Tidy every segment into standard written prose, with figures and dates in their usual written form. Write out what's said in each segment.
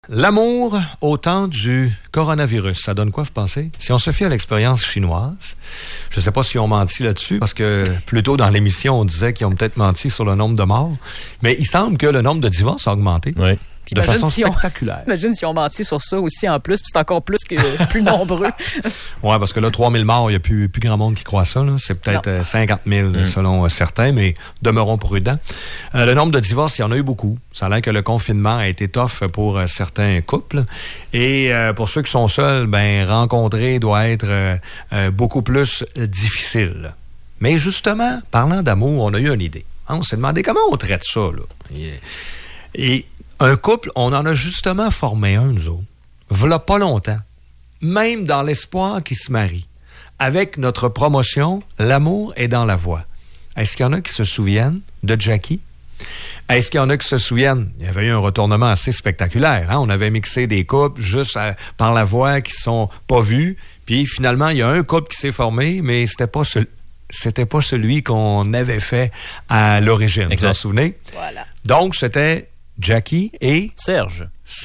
L'amour au temps du coronavirus, ça donne quoi, vous pensez? Si on se fie à l'expérience chinoise, je ne sais pas s'ils ont menti là-dessus, parce que plus tôt dans l'émission, on disait qu'ils ont peut-être menti sur le nombre de morts, mais il semble que le nombre de divorces a augmenté. Oui. De façon spectaculaire. Imagine si on menti sur ça aussi en plus, puis c'est encore plus plus nombreux. Oui, parce que là, 3000 morts, il n'y a plus grand monde qui croit ça. Là. C'est peut-être 50 000 selon certains, mais demeurons prudents. Le nombre de divorces, il y en a eu beaucoup. Ça a l'air que le confinement a été tough pour certains couples. Et pour ceux qui sont seuls, rencontrer doit être beaucoup plus difficile. Mais justement, parlant d'amour, on a eu une idée. On s'est demandé comment on traite ça. Là. Et un couple, on en a justement formé un, nous autres. V'là pas longtemps. Même dans l'espoir qu'ils se marient. Avec notre promotion, l'amour est dans la voix. Est-ce qu'il y en a qui se souviennent de Jackie? Est-ce qu'il y en a qui se souviennent? Il y avait eu un retournement assez spectaculaire. Hein? On avait mixé des couples juste par la voix qui ne sont pas vus. Puis finalement, il y a un couple qui s'est formé, mais c'était pas celui qu'on avait fait à l'origine. Exact. Vous vous en souvenez? Voilà. Donc, c'était Jackie et Serge.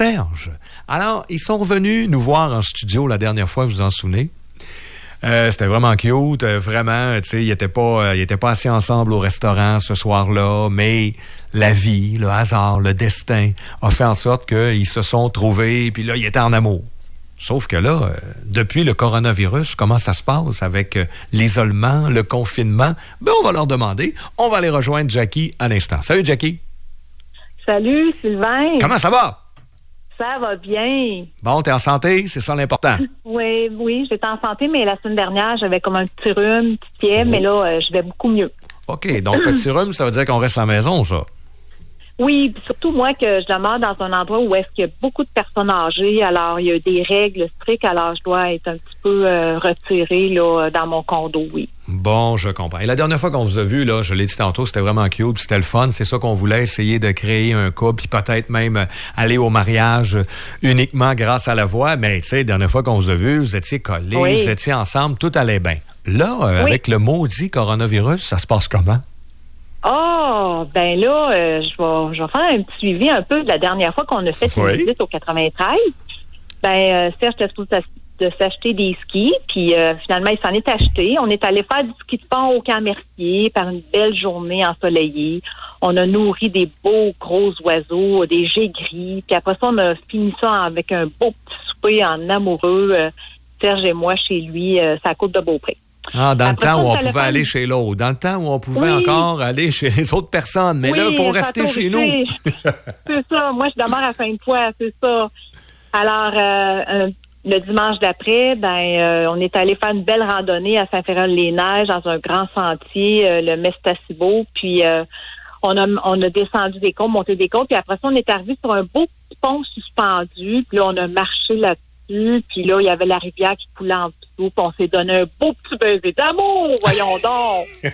Alors, ils sont revenus nous voir en studio la dernière fois, vous vous en souvenez? C'était vraiment cute, vraiment, tu sais, ils étaient pas assis ensemble au restaurant ce soir-là, mais la vie, le hasard, le destin a fait en sorte qu'ils se sont trouvés, puis là, ils étaient en amour. Sauf que là, depuis le coronavirus, comment ça se passe avec l'isolement, le confinement? On va leur demander. On va aller rejoindre Jackie à l'instant. Salut, Jackie. Salut, Sylvain. Comment ça va? Ça va bien. Bon, t'es en santé, c'est ça l'important. Oui, j'étais en santé, mais la semaine dernière, j'avais comme un petit rhume, une petite fièvre, mais là, je vais beaucoup mieux. OK, donc petit rhume, ça veut dire qu'on reste à la maison, ça? Oui, puis surtout moi que je demeure dans un endroit où est-ce qu'il y a beaucoup de personnes âgées, alors il y a des règles strictes, alors je dois être un petit peu retirée là, dans mon condo, oui. Bon, je comprends. Et la dernière fois qu'on vous a vu, là, je l'ai dit tantôt, c'était vraiment cute, puis c'était le fun. C'est ça qu'on voulait, essayer de créer un couple, puis peut-être même aller au mariage uniquement grâce à la voix. Mais tu sais, la dernière fois qu'on vous a vu, vous étiez collés, oui. Vous étiez ensemble, tout allait bien. Là, oui. Avec le maudit coronavirus, ça se passe comment? Je vais faire un petit suivi un peu de la dernière fois qu'on a fait une visite au 93. Serge était supposé de s'acheter des skis, puis finalement, il s'en est acheté. On est allé faire du ski de fond au Camp Mercier par une belle journée ensoleillée. On a nourri des beaux gros oiseaux, des gégris, puis après ça, on a fini ça avec un beau petit souper en amoureux, Serge et moi, chez lui, sa côte de Beaupré. Ah, dans après le temps où on pouvait aller chez l'autre. Dans le temps où on pouvait encore aller chez les autres personnes. Mais là, il faut rester chez nous. C'est ça. Moi, je demeure à Sainte-Foy, c'est ça. Alors, le dimanche d'après, on est allé faire une belle randonnée à Saint-Féréol-les-Neiges dans un grand sentier, le Mestasibo. Puis, on a descendu des côtes, monté des côtes. Puis après ça, on est arrivé sur un beau petit pont suspendu. Puis là, on a marché là-dessus. Puis là, il y avait la rivière qui coulait en dessous, puis on s'est donné un beau petit baiser d'amour, voyons donc!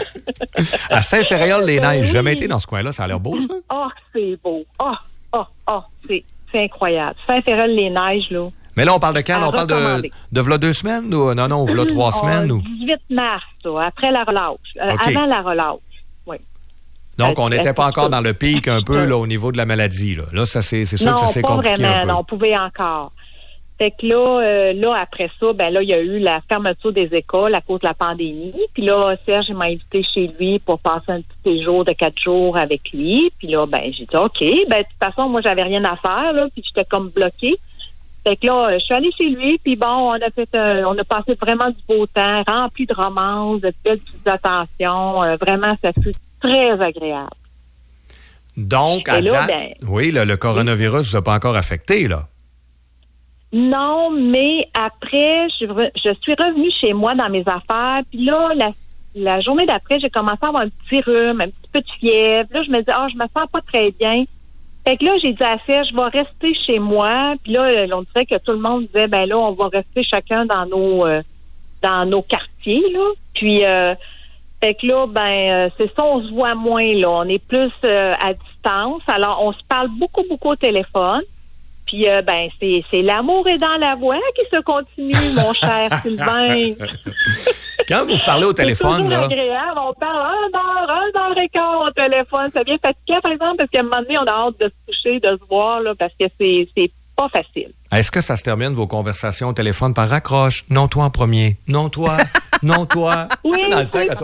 À Saint-Féréol-les-Neiges, j'ai jamais été dans ce coin-là, ça a l'air beau, ça? Oh, c'est beau! C'est incroyable. Saint-Féréol-les-Neiges, là. Mais là, on parle de quand? On parle de v'là 2 semaines? Ou non, v'là 3 semaines? 18 mars, là, après la relâche. Okay. Avant la relâche, oui. Donc, on n'était pas encore dans le pic un peu là, au niveau de la maladie, là. Là, c'est sûr que ça s'est compliqué vraiment, un peu. Non, on pouvait encore. Fait que là, après ça, il y a eu la fermeture des écoles à cause de la pandémie. Puis là, Serge m'a invité chez lui pour passer un petit séjour de 4 jours avec lui. Puis là, j'ai dit OK. De toute façon, moi, j'avais rien à faire, là, puis j'étais comme bloquée. Fait que là, je suis allée chez lui, puis on a passé vraiment du beau temps, rempli de romances, de belles petites attentions. Vraiment, ça fut très agréable. Donc, à date, oui, le coronavirus ne vous a pas encore affecté, là? Non, mais après, je suis revenue chez moi dans mes affaires. Puis là, la journée d'après, j'ai commencé à avoir un petit rhume, un petit peu de fièvre. Là, je me dis, je me sens pas très bien. Fait que là, j'ai dit à Serge, je vais rester chez moi. Puis là, on dirait que tout le monde disait, là, on va rester chacun dans nos quartiers, là. Puis, fait que là, c'est ça, on se voit moins, là. On est plus à distance. Alors, on se parle beaucoup, beaucoup au téléphone. Puis, c'est l'amour est dans la voix qui se continue, mon cher Sylvain. Quand vous parlez au téléphone, c'est là... agréable. On parle 1 heure et quart au téléphone. Ça devient fatigant, par exemple, parce qu'à un moment donné, on a hâte de se coucher, de se voir, là, parce que c'est pas facile. Est-ce que ça se termine, vos conversations au téléphone, par raccroche? Non, toi en premier. Non, toi. Non, toi. Oui, c'est dans le temps, quand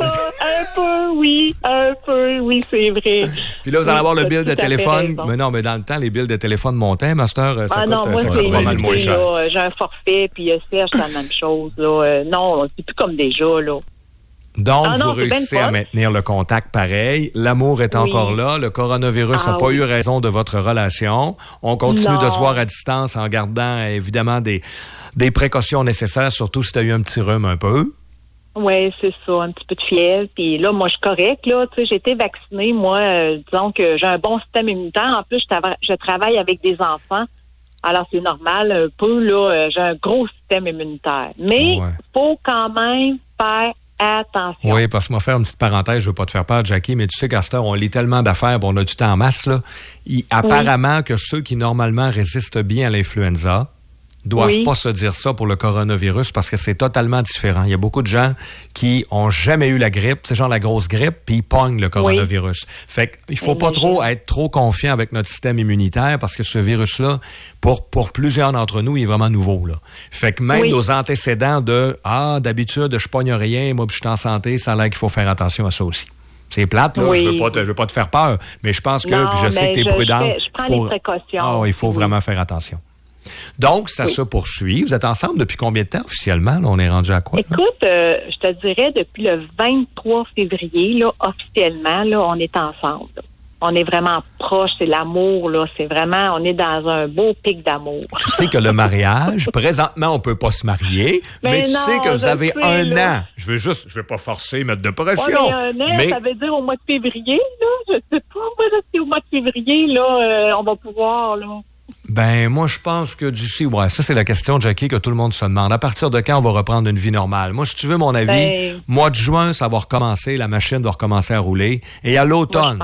un peu, oui, c'est vrai. Puis là, vous allez avoir le bill de téléphone. Mais non, mais dans le temps, les bills de téléphone montaient, Master. Ça coûte pas mal moins cher. J'ai un forfait, puis Serge, c'est la même chose. Là. Non, c'est plus comme déjà, là. Donc, vous réussissez à maintenir le contact pareil. L'amour est encore là. Le coronavirus n'a pas eu raison de votre relation. On continue de se voir à distance en gardant, évidemment, des précautions nécessaires, surtout si tu as eu un petit rhume un peu. Oui, c'est ça, un petit peu de fièvre. Puis là, moi, je suis correcte, là. Tu sais, j'ai été vaccinée, moi. Disons que j'ai un bon système immunitaire. En plus, je travaille avec des enfants. Alors, c'est normal, un peu, là. J'ai un gros système immunitaire. Mais il faut quand même faire attention. Oui, parce que moi, faire une petite parenthèse, je veux pas te faire peur, Jackie, mais tu sais qu'à cette heure, on lit tellement d'affaires, on a du temps en masse, là. Apparemment que ceux qui, normalement, résistent bien à l'influenza doivent pas se dire ça pour le coronavirus parce que c'est totalement différent. Il y a beaucoup de gens qui ont jamais eu la grippe, c'est genre la grosse grippe, puis ils pognent le coronavirus. Fait qu'il faut pas être trop confiant avec notre système immunitaire parce que ce virus-là, pour plusieurs d'entre nous, il est vraiment nouveau, là. Fait que même nos antécédents d'habitude, je pogne rien, moi, je suis en santé, ça a l'air qu'il faut faire attention à ça aussi. C'est plate, là. Je veux pas te faire peur, mais je pense que, puis je sais que tu es prudent. Je prends les précautions. Il faut vraiment faire attention. Donc, ça se poursuit. Vous êtes ensemble depuis combien de temps officiellement? Là, on est rendu à quoi? Écoute, je te dirais depuis le 23 février, là, officiellement, là, on est ensemble. Là. On est vraiment proches, c'est l'amour, là. C'est vraiment, on est dans un beau pic d'amour. Tu sais que le mariage, présentement, on peut pas se marier, mais tu sais que vous avez un an. Je vais pas forcer, mettre de pression. Mais ça veut dire au mois de février, là. Je sais pas, moi, là, si au mois de février, là, on va pouvoir, là. Ben, moi, je pense que d'ici, ça, c'est la question, Jackie, que tout le monde se demande. À partir de quand on va reprendre une vie normale? Moi, si tu veux mon avis, mois de juin, ça va recommencer, la machine va recommencer à rouler. Et à l'automne,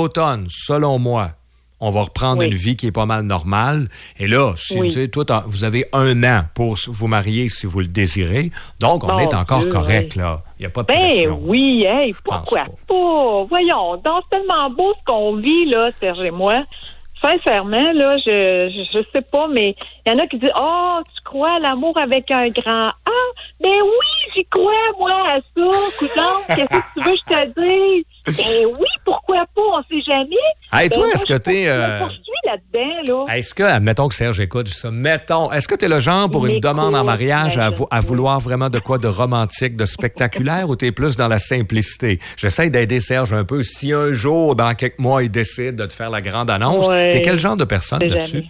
selon moi, on va reprendre une vie qui est pas mal normale. Et là, tu sais, toi, vous avez un an pour vous marier si vous le désirez. Donc, on est encore correct, là. Il n'y a pas de pression. Oui, pourquoi pas? Voyons, donc, c'est tellement beau ce qu'on vit, là, Serge et moi. Sincèrement, là, je sais pas, mais il y en a qui disent, tu crois à l'amour avec un grand A? Ben oui, j'y crois, moi, à ça. Coudonc, qu'est-ce que tu veux que je te dise? Ben oui, pourquoi pas? On sait jamais. Hey, toi, est-ce que t'es... là-dedans, là. Est-ce que, admettons que Serge écoute ça, est-ce que t'es le genre pour une demande en mariage à vouloir vraiment de quoi de romantique, de spectaculaire, ou t'es plus dans la simplicité? J'essaie d'aider Serge un peu. Si un jour, dans quelques mois, il décide de te faire la grande annonce, t'es quel genre de personne dessus?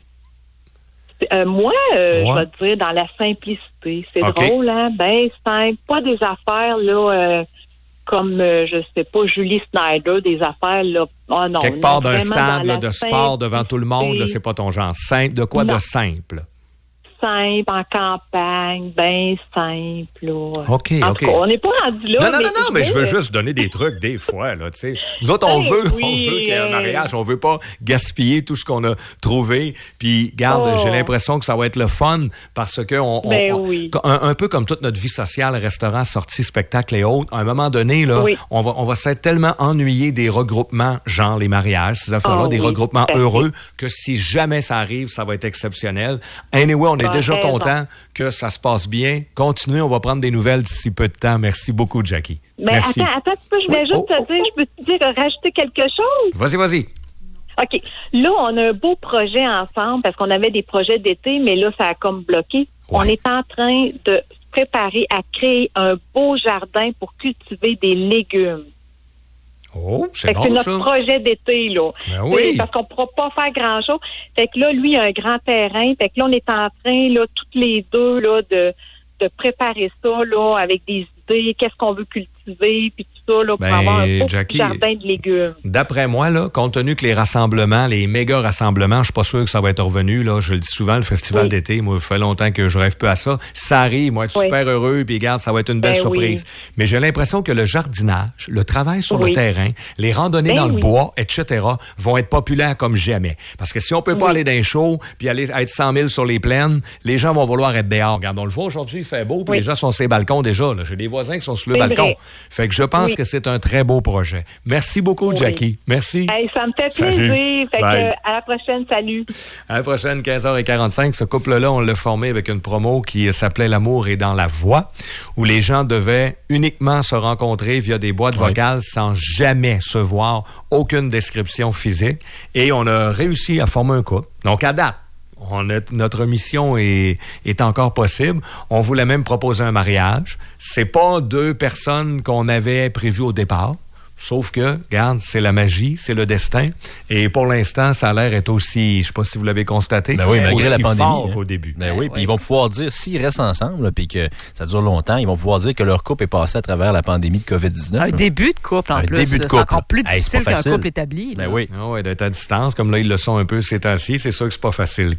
Moi, je vais te dire dans la simplicité. C'est drôle, hein? Ben simple. Pas des affaires, là... comme, je sais pas, Julie Snyder, des affaires, là. Oh non. Quelque part d'un stade là, de sport devant tout le monde, là, c'est pas ton genre. De quoi de simple? Simple, en campagne, bien simple, là. OK. En tout cas, on n'est pas rendu là. Non, mais je veux juste donner des trucs des fois, là, tu sais. Nous autres, on veut qu'il y ait un mariage, on veut pas gaspiller tout ce qu'on a trouvé. Puis, garde, j'ai l'impression que ça va être le fun parce que un peu comme toute notre vie sociale, restaurant, sorties, spectacles et autres, à un moment donné, là, on va s'être tellement ennuyé des regroupements, genre les mariages, ces affaires-là, des regroupements heureux, que si jamais ça arrive, ça va être exceptionnel. Anyway, on est déjà content que ça se passe bien. Continuez, on va prendre des nouvelles d'ici peu de temps. Merci beaucoup, Jackie. Mais merci. Attends, je voulais juste te dire, je peux te dire, rajouter quelque chose? Vas-y. OK. Là, on a un beau projet ensemble parce qu'on avait des projets d'été, mais là, ça a comme bloqué. On est en train de se préparer à créer un beau jardin pour cultiver des légumes. Oh, c'est bon, ça. C'est notre projet d'été, là. Ben oui. Parce qu'on ne pourra pas faire grand-chose. Fait que là, lui, il a un grand terrain. Fait que là, on est en train, là, toutes les deux, là, de préparer ça, là, avec des idées. Qu'est-ce qu'on veut cultiver? climatisé, puis tout ça, là, pour avoir un beau Jackie, jardin de légumes. D'après moi, là, compte tenu que les rassemblements, les méga rassemblements, je suis pas sûr que ça va être revenu. Là, je le dis souvent, le festival d'été, moi, ça fait longtemps que je rêve peu à ça. Si ça arrive, moi, être super heureux, puis regarde, ça va être une belle surprise. Mais j'ai l'impression que le jardinage, le travail sur le terrain, les randonnées dans le bois, etc., vont être populaires comme jamais. Parce que si on peut pas aller dans les shows, puis aller être 100 000 sur les plaines, les gens vont vouloir être dehors. Regarde, on le voit aujourd'hui, il fait beau, puis les gens sont sur les balcons déjà. Là. J'ai des voisins qui sont sur le balcon. Fait que je pense que c'est un très beau projet. Merci beaucoup, Jackie. Merci. Hey, ça me fait plaisir. Fait que, à la prochaine, salut. À la prochaine, 15h45. Ce couple-là, on l'a formé avec une promo qui s'appelait L'amour est dans la voix, où les gens devaient uniquement se rencontrer via des boîtes vocales sans jamais se voir, aucune description physique. Et on a réussi à former un couple. Donc, à date, notre mission est encore possible. On voulait même proposer un mariage. C'est pas 2 personnes qu'on avait prévues au départ. Sauf que, regarde, c'est la magie, c'est le destin. Et pour l'instant, ça a l'air être aussi, je sais pas si vous l'avez constaté, malgré la pandémie, fort qu'au début. Puis ils vont pouvoir dire, s'ils restent ensemble, puis que ça dure longtemps, ils vont pouvoir dire que leur couple est passé à travers la pandémie de COVID-19. Un début de couple, en plus. C'est encore plus difficile qu'un couple établi. Oui. D'être à distance, comme là, ils le sont un peu ces temps-ci, c'est sûr que c'est pas facile.